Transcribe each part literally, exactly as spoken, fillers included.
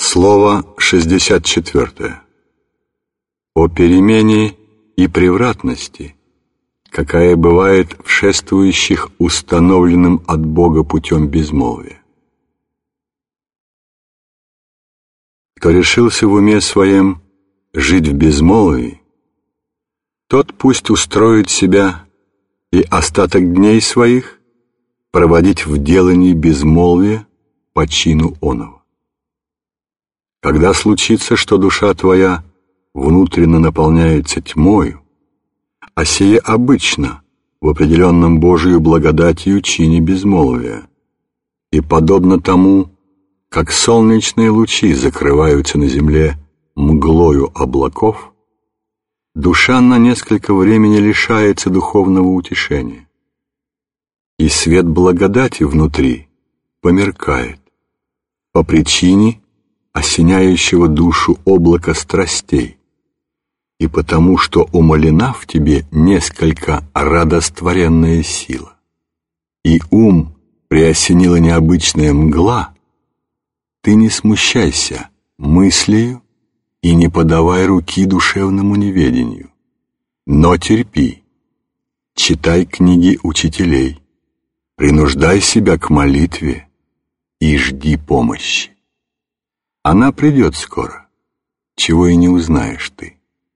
Слово шестьдесят четвертое. О перемене и превратности, какая бывает в шествующих установленным от Бога путем безмолвия. Кто решился в уме своем жить в безмолвии, тот пусть устроит себя и остаток дней своих проводить в делании безмолвия по чину оного. Когда случится, что душа твоя внутренно наполняется тьмою, а сие обычно в определенном Божию благодатью чине безмолвия, и подобно тому, как солнечные лучи закрываются на земле мглою облаков, душа на несколько времени лишается духовного утешения, и свет благодати внутри померкает по причине осеняющего душу облака страстей, и потому что умалена в тебе несколько радостворенная сила, и ум приосенила необычная мгла, ты не смущайся мыслью и не подавай руки душевному неведению, но терпи, читай книги учителей, принуждай себя к молитве и жди помощи. Она придет скоро, чего и не узнаешь ты.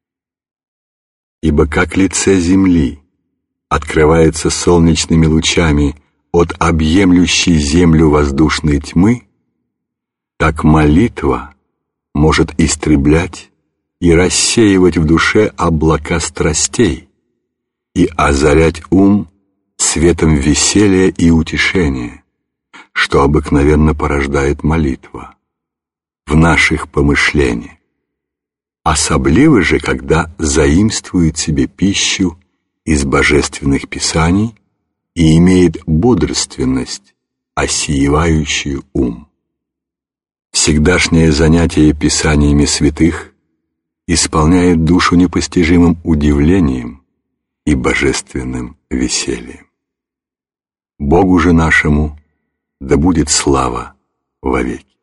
Ибо как лице земли открывается солнечными лучами от объемлющей землю воздушной тьмы, так молитва может истреблять и рассеивать в душе облака страстей и озарять ум светом веселья и утешения, что обыкновенно порождает молитва в наших помышлениях, особливо же, когда заимствует себе пищу из божественных писаний и имеет бодрственность, осеивающую ум. Всегдашнее занятие писаниями святых исполняет душу непостижимым удивлением и божественным весельем. Богу же нашему да будет слава вовеки.